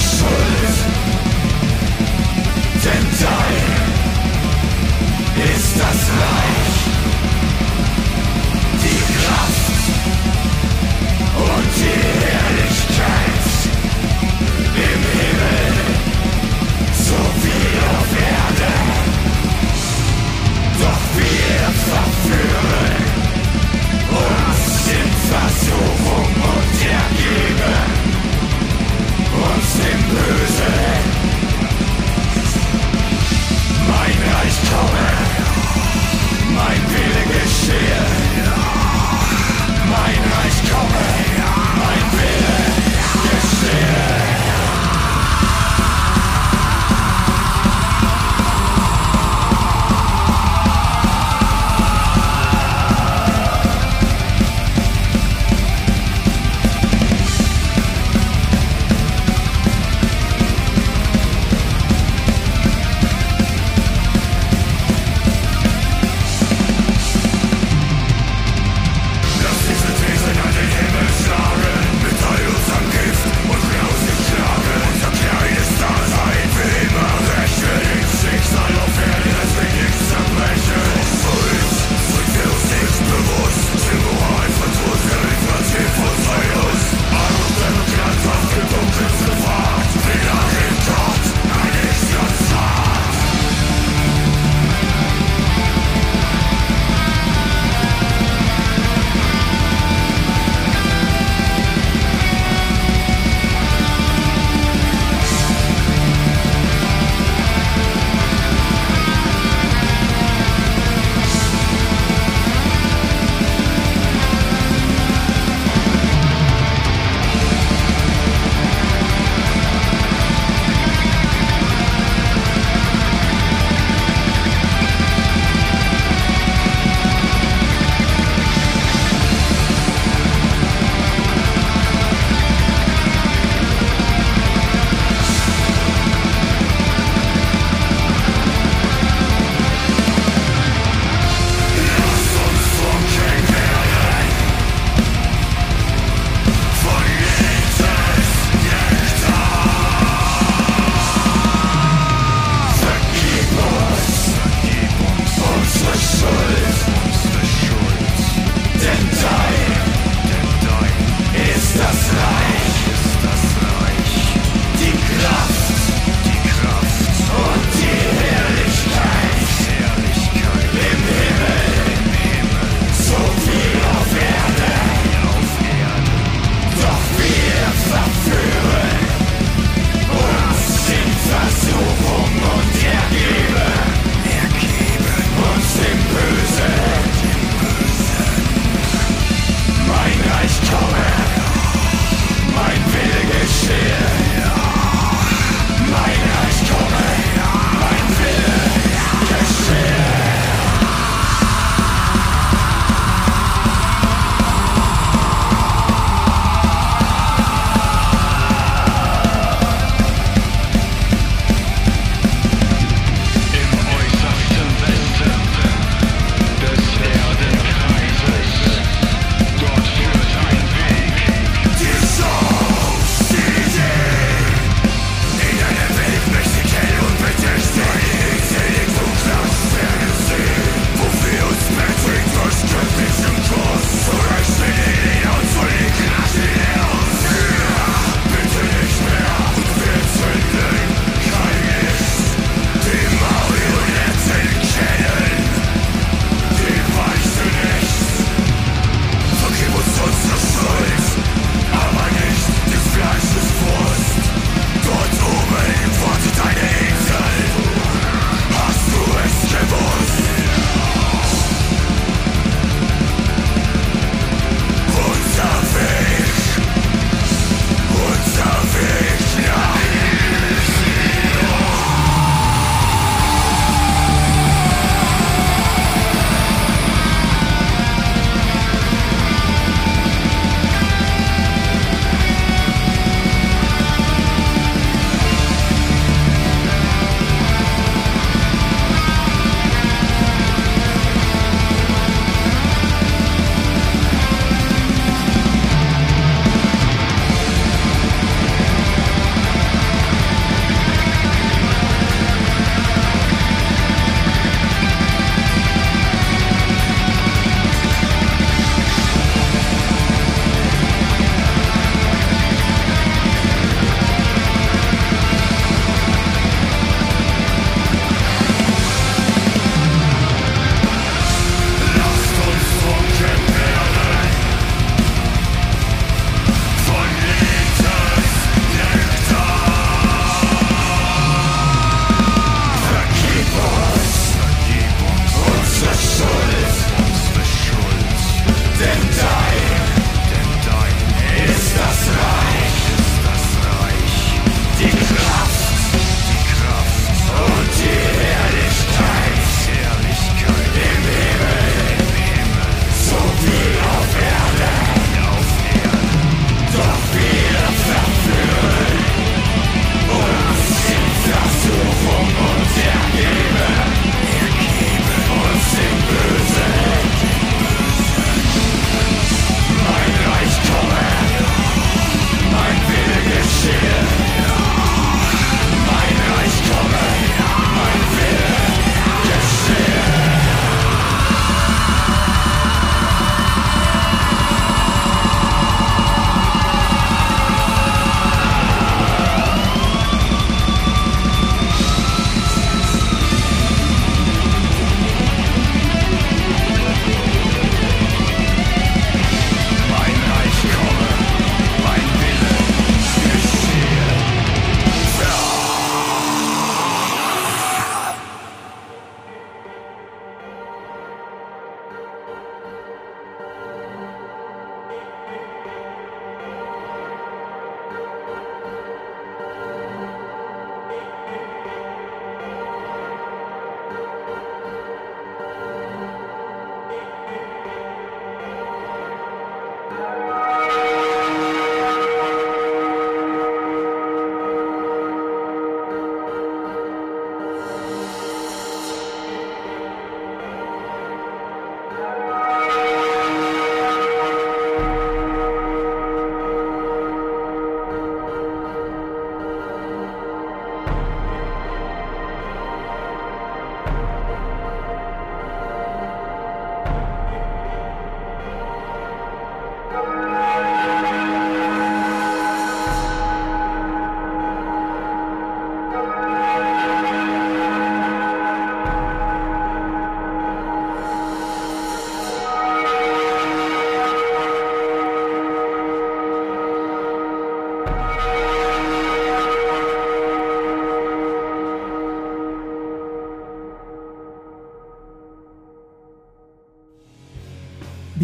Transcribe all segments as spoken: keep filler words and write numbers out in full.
Schuld, denn dein ist das Reich, die Kraft und die Herrlichkeit im Himmel sowie auf Erde. Doch wir verführen uns in Versuchung und ergeben uns dem Bösen. Mein Reich komme, mein Wille geschehe. Mein Reich komme, mein Wille geschehe.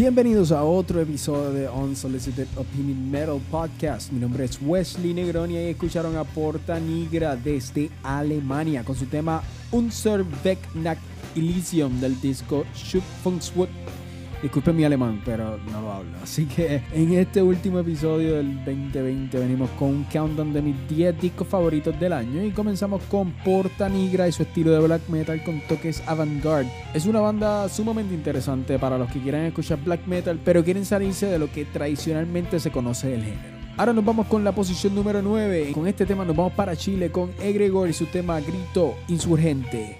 Bienvenidos a otro episodio de Unsolicited Opinion Metal Podcast. Mi nombre es Wesley Negroni y escucharon a Porta Nigra desde Alemania con su tema Unser Weg nach Elysium del disco Schöpfungswut. Disculpen mi alemán, pero no lo hablo. Así que en este último episodio del veinte veinte venimos con un countdown de mis diez discos favoritos del año y comenzamos con Porta Nigra y su estilo de black metal con toques avant-garde. Es una banda sumamente interesante para los que quieran escuchar black metal, pero quieren salirse de lo que tradicionalmente se conoce del género. Ahora nos vamos con la posición número nueve. Con este tema nos vamos para Chile con Egregor y su tema Grito Insurgente.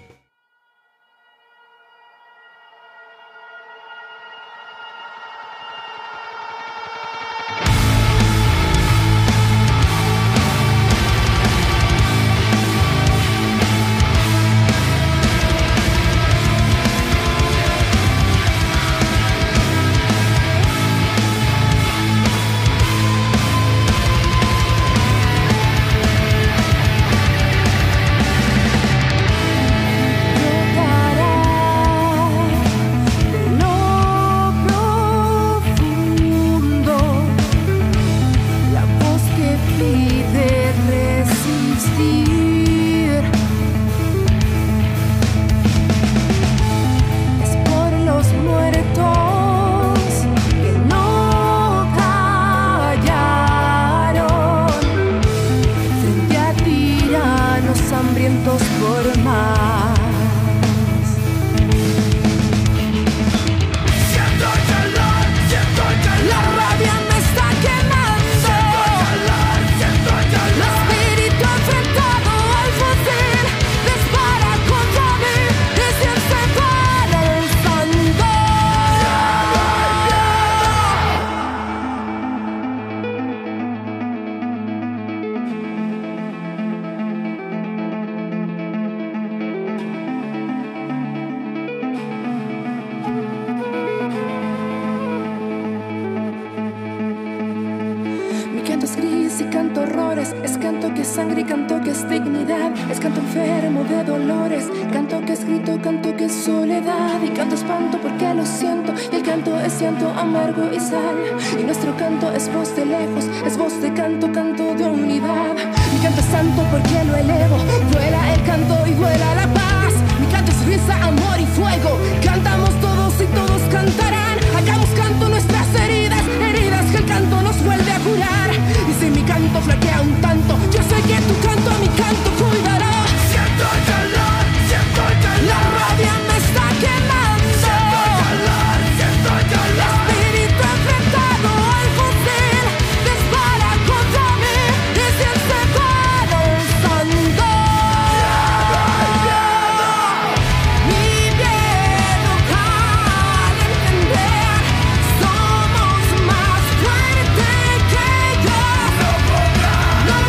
Amargo y sal, y nuestro canto es voz de lejos, es voz de canto, canto de unidad. Mi canto es santo porque lo elevo, vuela el canto y vuela la paz. Mi canto es risa, amor y fuego, cantamos todos y todos cantarán. Hagamos canto nuestras heridas, heridas que el canto nos vuelve a curar. Y si mi canto flaquea un tanto, yo sé que tu canto a mi canto cuidará. Siento el calor, siento el calor, la rabia me está quemando. Siento el calor, siento el calor. No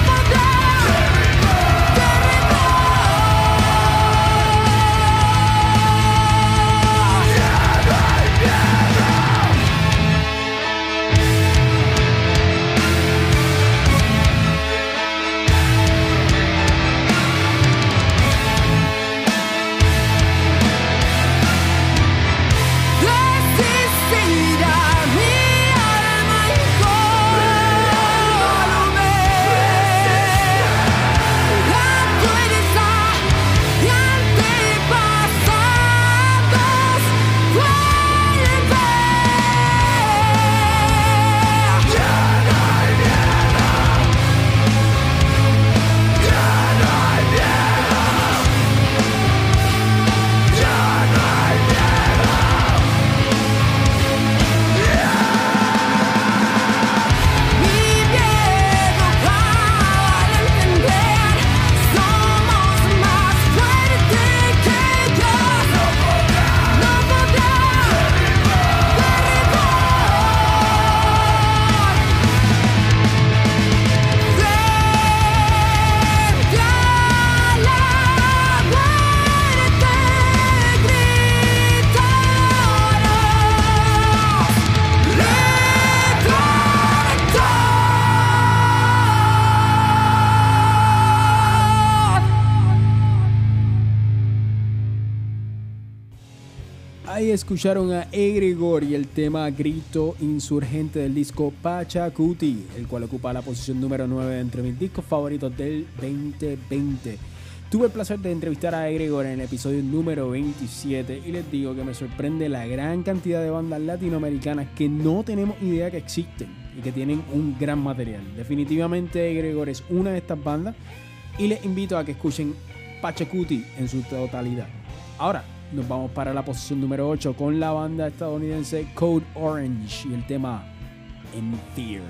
Ahí escucharon a Egregor y el tema Grito Insurgente del disco Pachacuti, el cual ocupa la posición número nueve entre mis discos favoritos del veinte veinte. Tuve el placer de entrevistar a Egregor en el episodio número veintisiete y les digo que me sorprende la gran cantidad de bandas latinoamericanas que no tenemos idea que existen y que tienen un gran material. Definitivamente Egregor es una de estas bandas y les invito a que escuchen Pachacuti en su totalidad. Ahora nos vamos para la posición número ocho con la banda estadounidense Code Orange y el tema In Fear.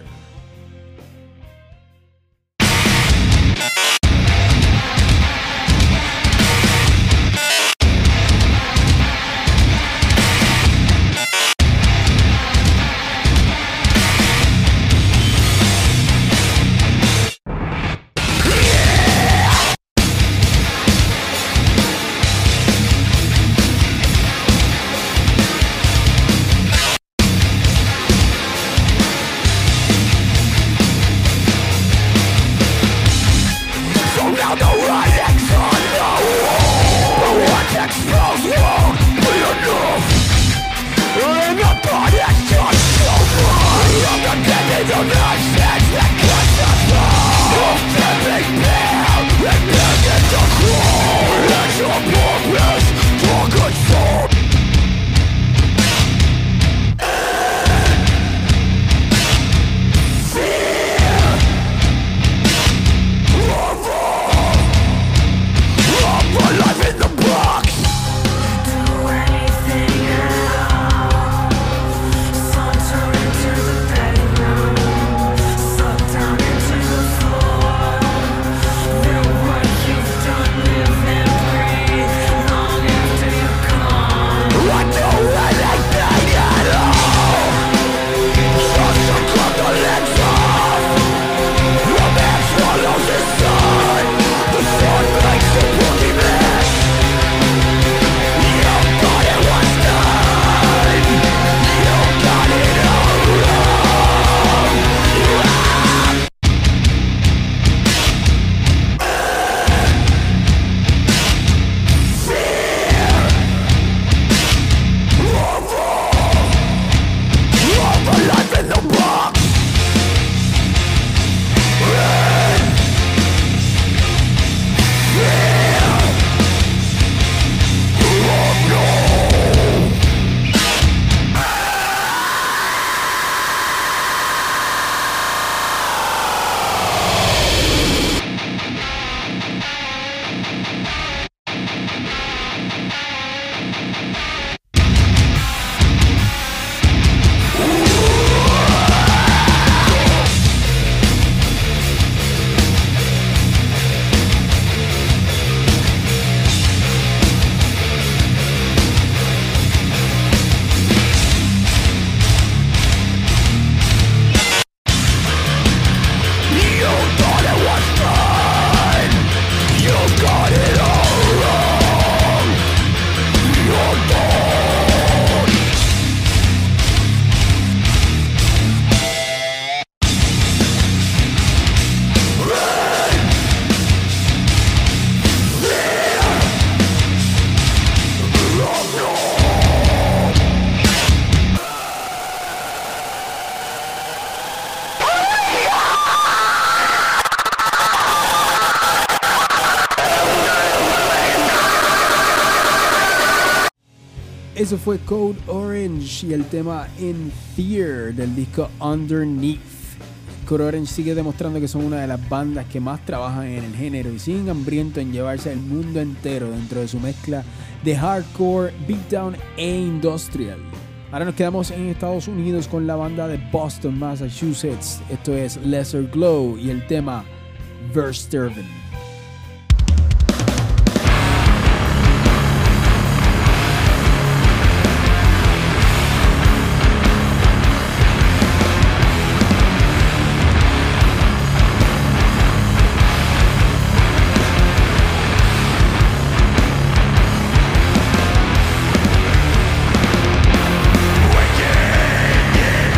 Eso fue Code Orange y el tema In Fear del disco Underneath. Code Orange sigue demostrando que son una de las bandas que más trabajan en el género y siguen hambrientos en llevarse el mundo entero dentro de su mezcla de hardcore, beatdown e industrial. Ahora nos quedamos en Estados Unidos con la banda de Boston, Massachusetts. Esto es Lesser Glow y el tema Versterven.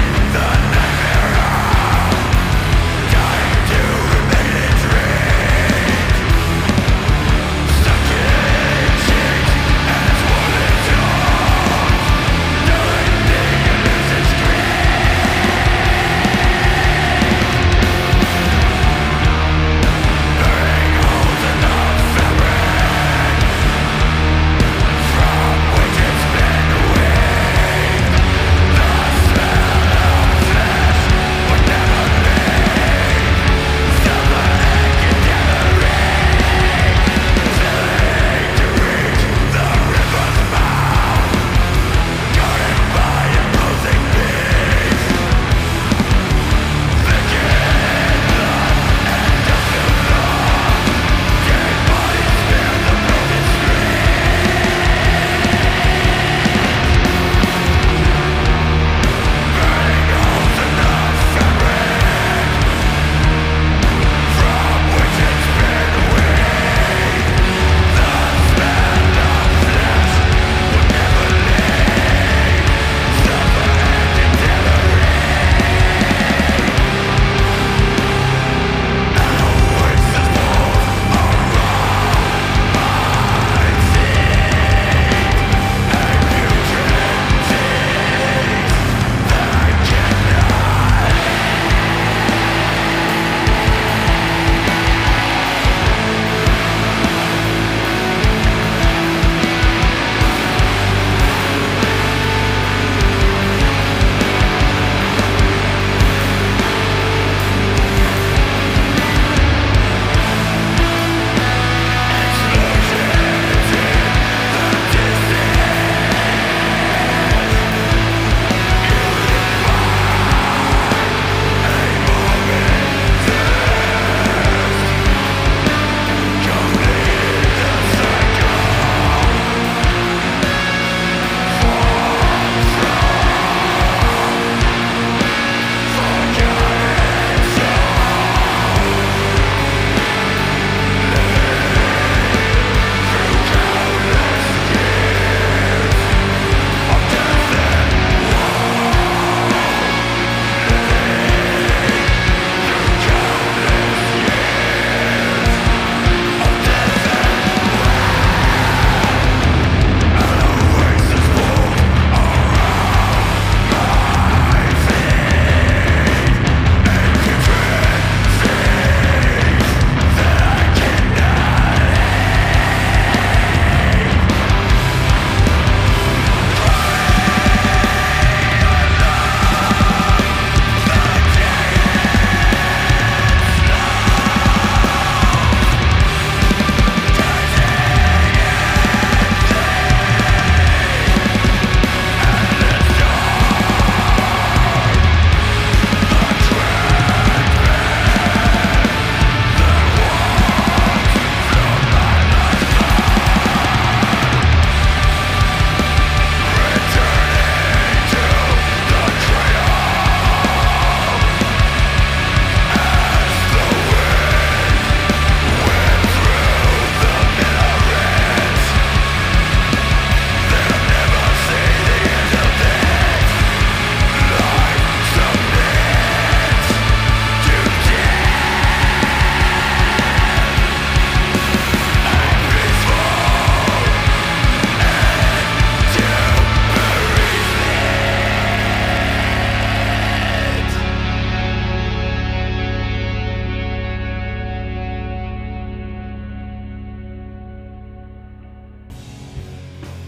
Dying to remain in dream.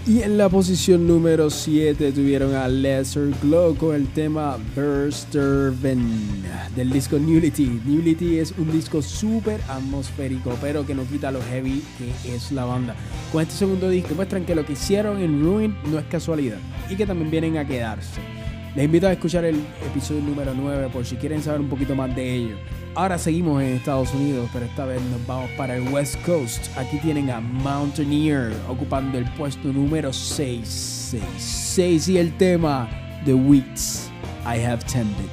Y en la posición número siete tuvieron a Lesser Glow con el tema Versterven del disco Nullity. Nullity es un disco súper atmosférico, pero que no quita lo heavy que es la banda. Con este segundo disco muestran que lo que hicieron en Ruin no es casualidad y que también vienen a quedarse. Les invito a escuchar el episodio número nueve por si quieren saber un poquito más de ello. Ahora seguimos en Estados Unidos, pero esta vez nos vamos para el West Coast. Aquí tienen a Mountaineer ocupando el puesto número seis. seis y el tema The Weeds I Have Tended.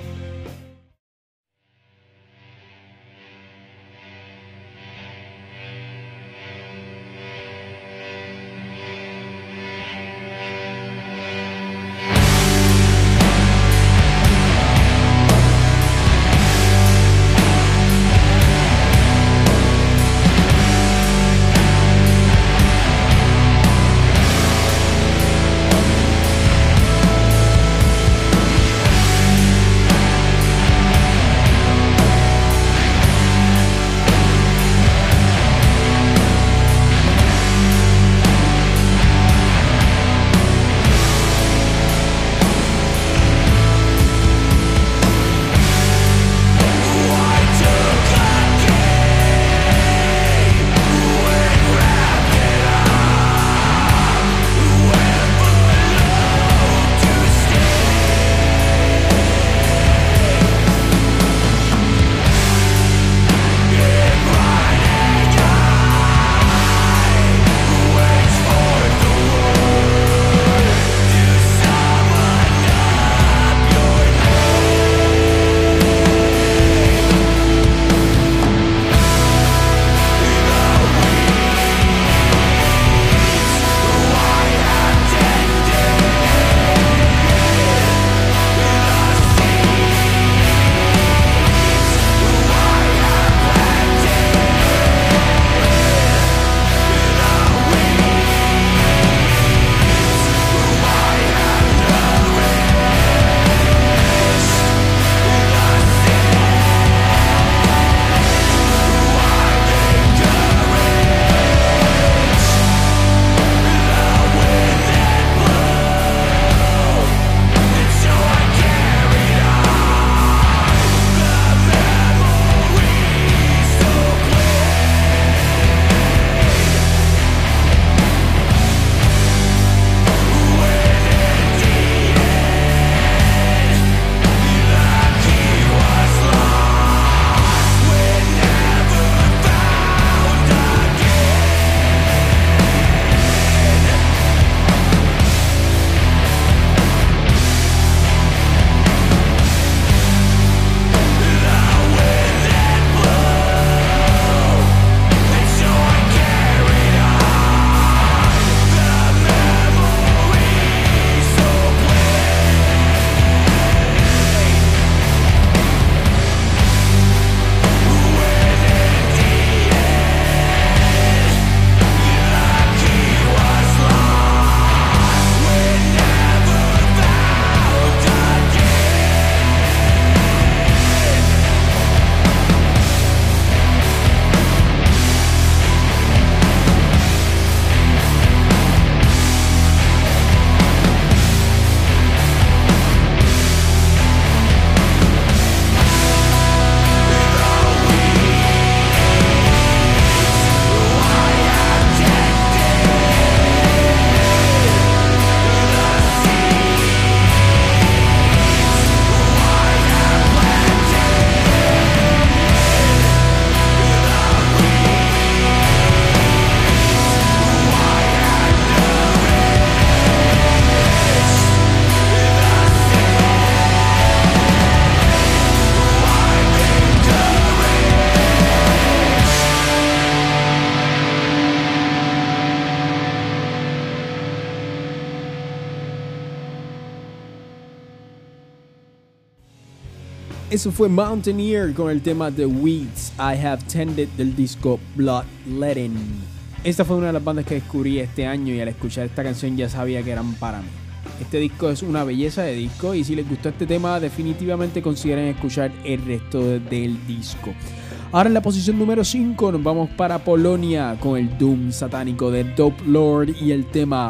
Eso fue Mountaineer con el tema The Weeds I Have Tended del disco Bloodletting. Esta fue una de las bandas que descubrí este año y al escuchar esta canción ya sabía que eran para mí. Este disco es una belleza de disco y si les gustó este tema definitivamente consideren escuchar el resto del disco. Ahora en la posición número cinco nos vamos para Polonia con el doom satánico de Dope Lord y el tema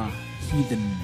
Hidden.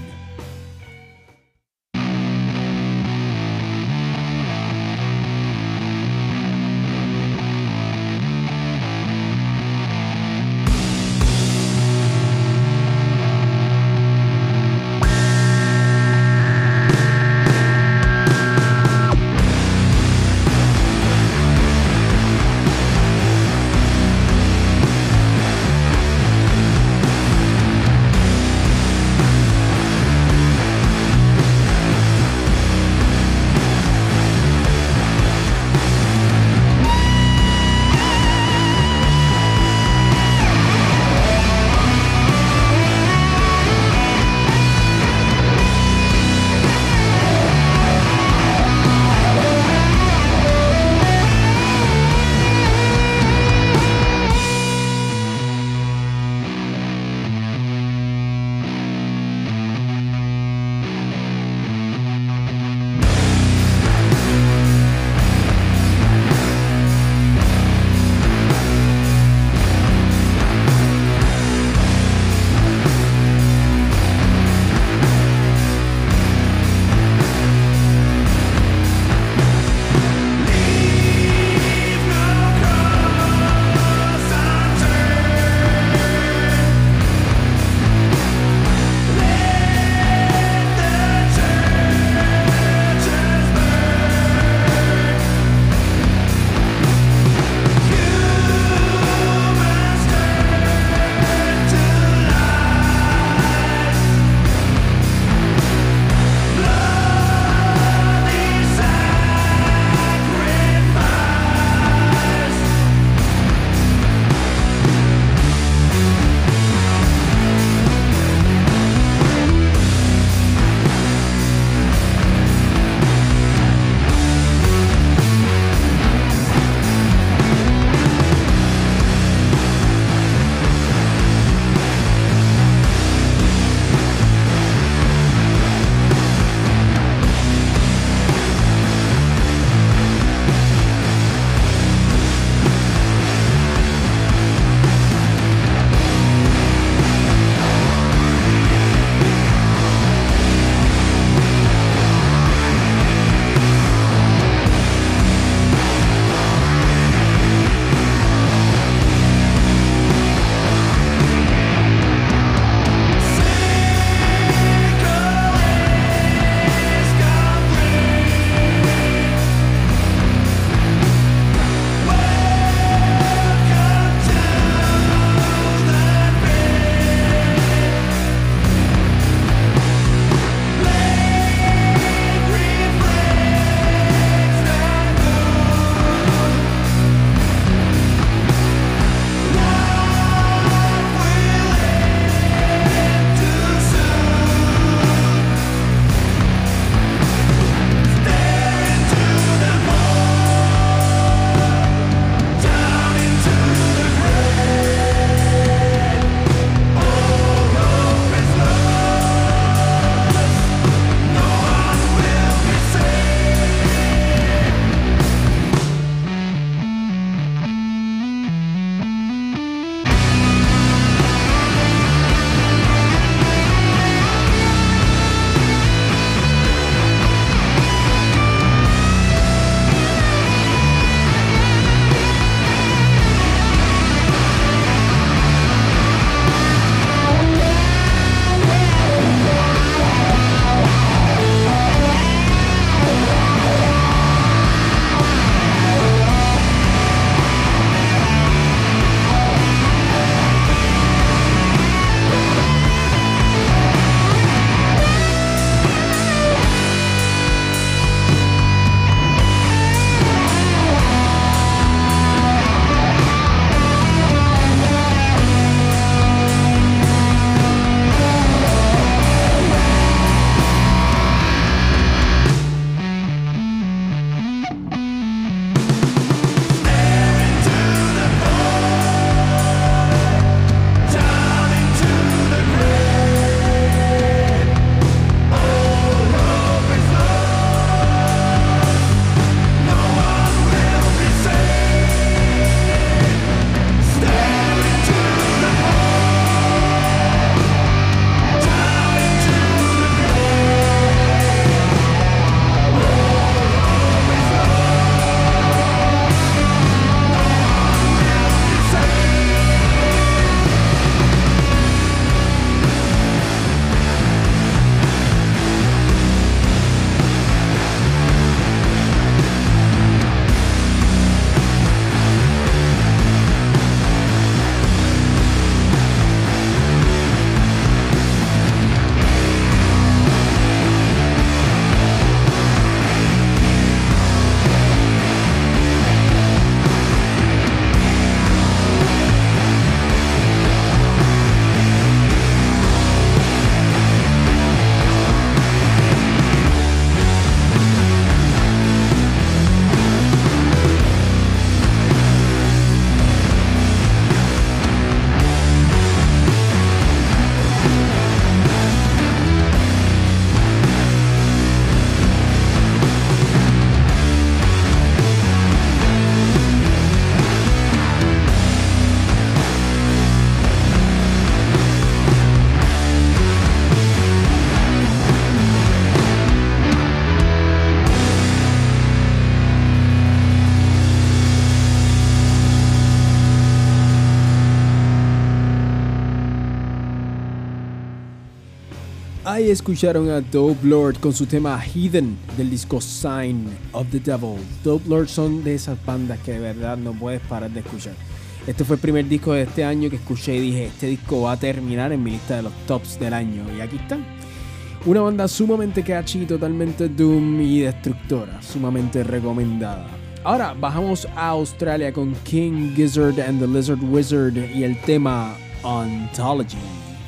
Ahí escucharon a Dope Lord con su tema Heathen del disco Sign of the Devil. Dope Lord son de esas bandas que de verdad no puedes parar de escuchar. Este fue el primer disco de este año que escuché y dije, este disco va a terminar en mi lista de los tops del año. Y aquí están. Una banda sumamente catchy, totalmente doom y destructora, sumamente recomendada. Ahora bajamos a Australia con King Gizzard and the Lizard Wizard y el tema Ontology.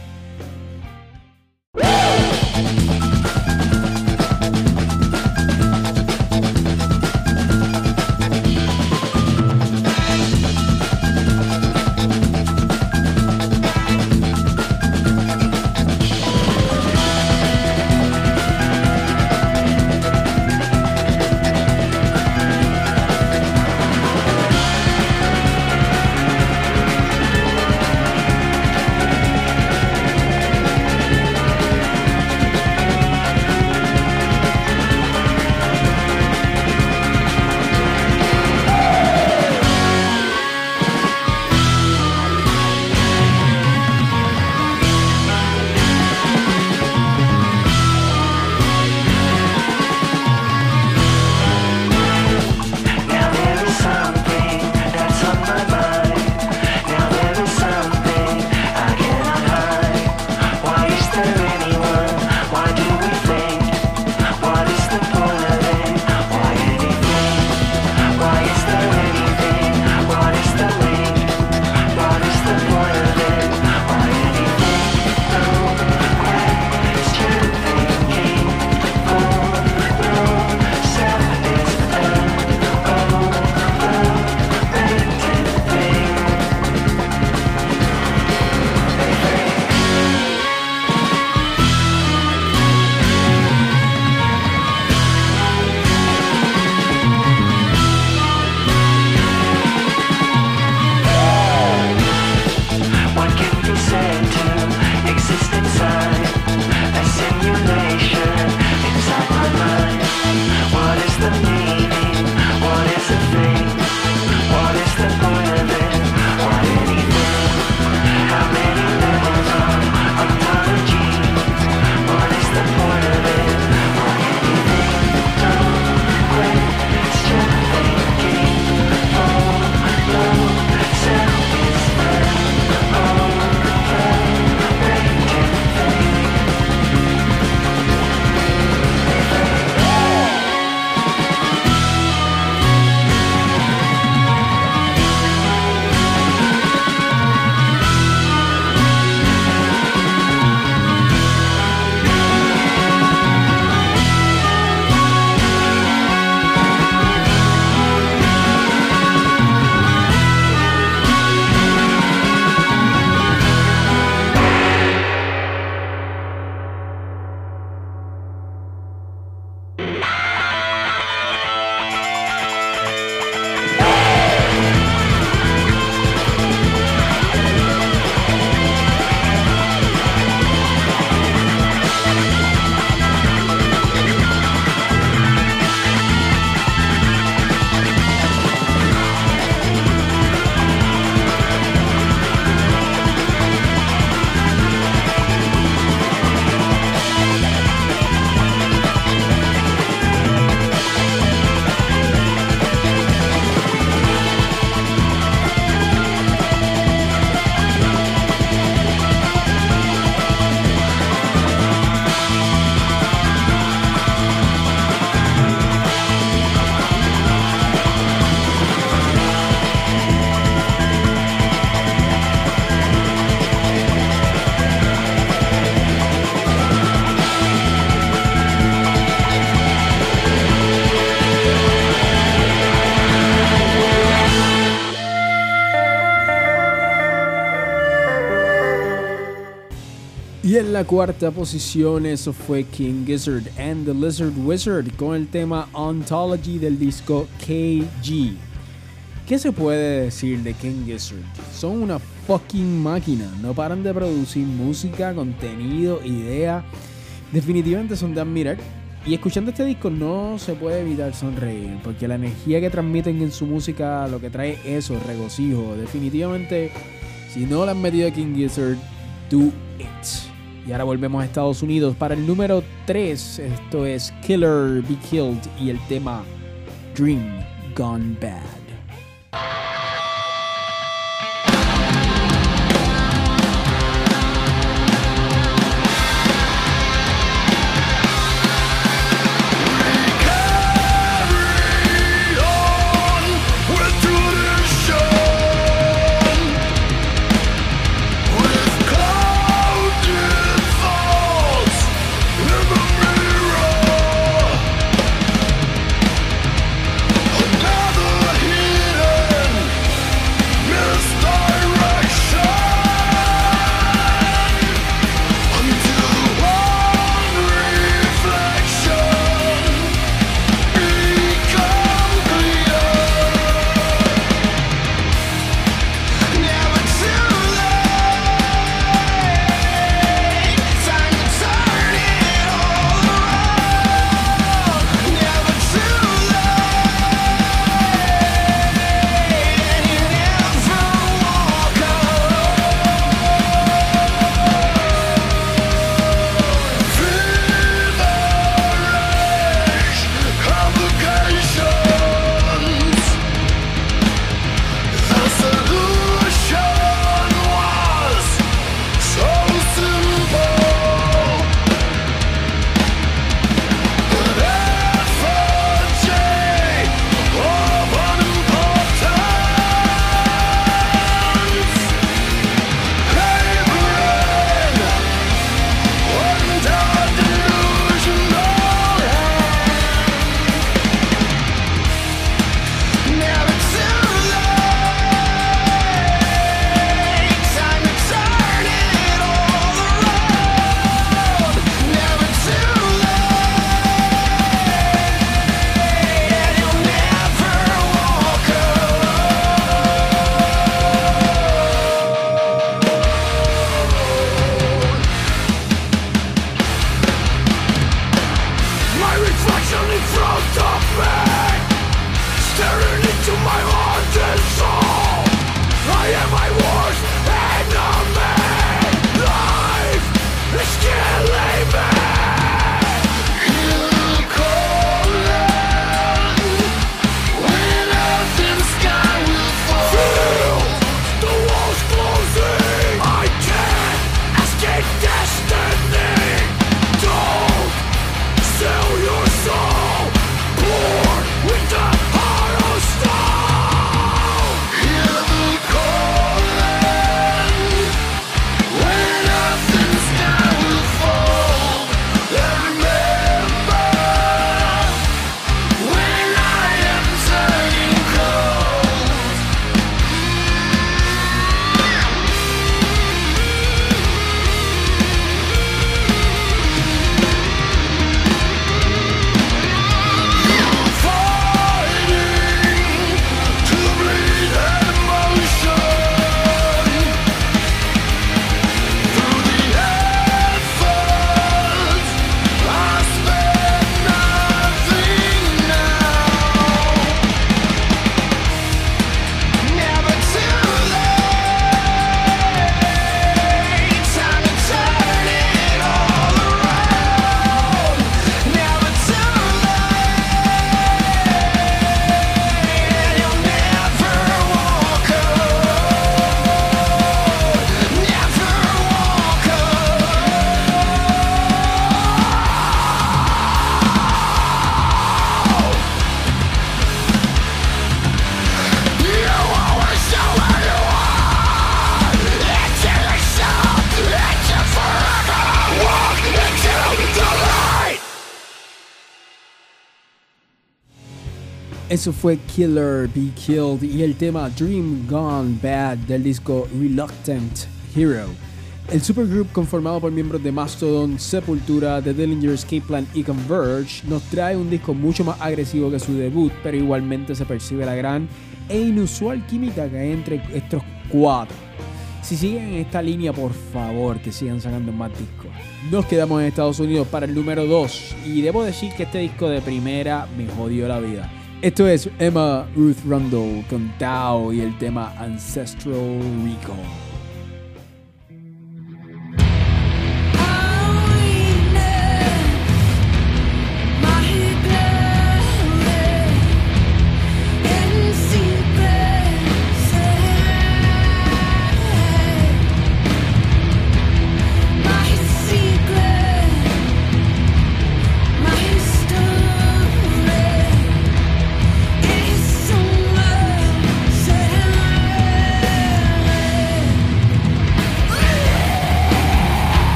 Y en la cuarta posición eso fue King Gizzard and the Lizard Wizard con el tema Ontology del disco K G. ¿Qué se puede decir de King Gizzard? Son una fucking máquina, no paran de producir música, contenido, idea. Definitivamente son de admirar. Y escuchando este disco no se puede evitar sonreír, porque la energía que transmiten en su música lo que trae eso, regocijo. Definitivamente, si no le han metido a King Gizzard, do it. Y ahora volvemos a Estados Unidos para el número tres. Esto es Killer Be Killed y el tema Dream Gone Bad. Eso fue Killer Be Killed y el tema Dream Gone Bad del disco Reluctant Hero. El supergroup conformado por miembros de Mastodon, Sepultura, The Dillinger Escape Plan y Converge nos trae un disco mucho más agresivo que su debut, pero igualmente se percibe la gran e inusual química que hay entre estos cuatro. Si siguen en esta línea, por favor, que sigan sacando más discos. Nos quedamos en Estados Unidos para el número dos y debo decir que este disco de primera me jodió la vida. Esto es Emma Ruth Rundle con Tao y el tema Ancestral Recall. I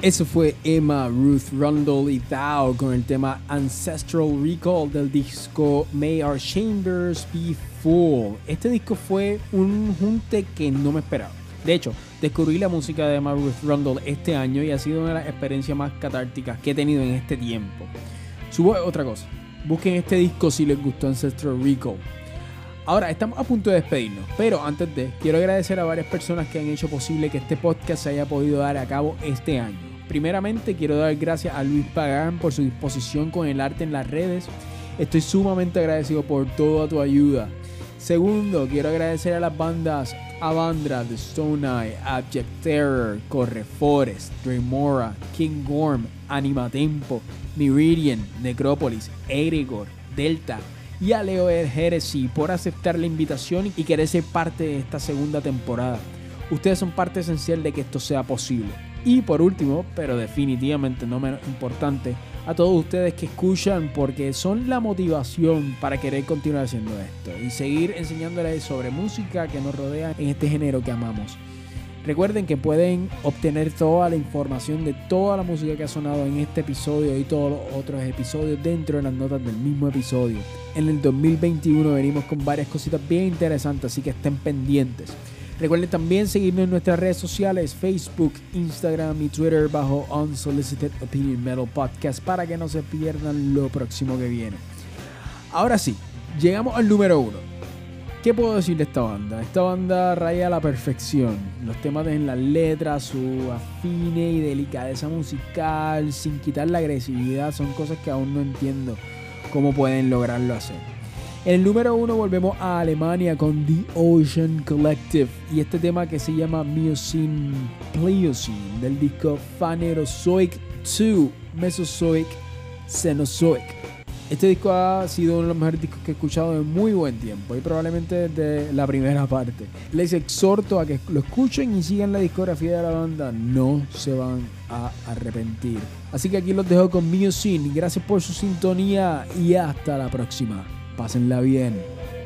Eso fue Emma Ruth Rundle y Thou con el tema Ancestral Recall del disco May Our Chambers Be Full. Este disco fue un junte que no me esperaba. De hecho, descubrí la música de Emma Ruth Rundle este año y ha sido una de las experiencias más catárticas que he tenido en este tiempo. Subo otra cosa. Busquen este disco si les gustó Ancestral Recall. Ahora, estamos a punto de despedirnos, pero antes de, quiero agradecer a varias personas que han hecho posible que este podcast se haya podido dar a cabo este año. Primeramente, quiero dar gracias a Luis Pagán por su disposición con el arte en las redes. Estoy sumamente agradecido por toda tu ayuda. Segundo, quiero agradecer a las bandas Avandra, The Stone Eye, Abject Terror, Corre Forest, Dremora, King Gorm, Animatempo, Meridian, Necrópolis, Egregor, Delta y a Leo Heresy por aceptar la invitación y querer ser parte de esta segunda temporada. Ustedes son parte esencial de que esto sea posible. Y por último, pero definitivamente no menos importante, a todos ustedes que escuchan, porque son la motivación para querer continuar haciendo esto y seguir enseñándoles sobre música que nos rodea en este género que amamos. Recuerden que pueden obtener toda la información de toda la música que ha sonado en este episodio y todos los otros episodios dentro de las notas del mismo episodio. En el dos mil veintiuno venimos con varias cositas bien interesantes, así que estén pendientes. Recuerden también seguirnos en nuestras redes sociales, Facebook, Instagram y Twitter bajo Unsolicited Opinion Metal Podcast para que no se pierdan lo próximo que viene. Ahora sí, llegamos al número uno. ¿Qué puedo decir de esta banda? Esta banda raya a la perfección. Los temas en las letras, su afine y delicadeza musical, sin quitar la agresividad, son cosas que aún no entiendo cómo pueden lograrlo hacer. En el número uno volvemos a Alemania con The Ocean Collective y este tema que se llama Miocene Pliocene del disco Phanerozoic dos Mesozoic Cenozoic. Este disco ha sido uno de los mejores discos que he escuchado en muy buen tiempo y probablemente desde la primera parte. Les exhorto a que lo escuchen y sigan la discografía de la banda, no se van a arrepentir. Así que aquí los dejo con Miocene, gracias por su sintonía y hasta la próxima. Pásenla bien.